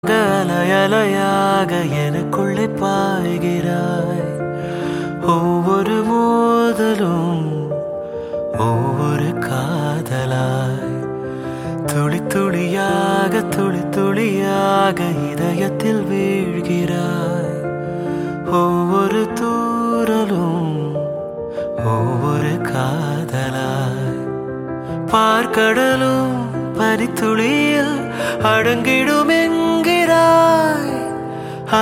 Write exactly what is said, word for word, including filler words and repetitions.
அலையலையாக எனக்குள்ளே பாய்கிறாய். ஒவ்வொரு மோதலும் ஒவ்வொரு காதலாய், துளி துளியாக துளி துளியாக இதயத்தில் வீழ்கிறாய். ஒவ்வொரு தூரலும் ஒவ்வொரு காதலாய், பார்க்கடலும் பனித்துளியில் அடங்கிடும் என்கிறாய்.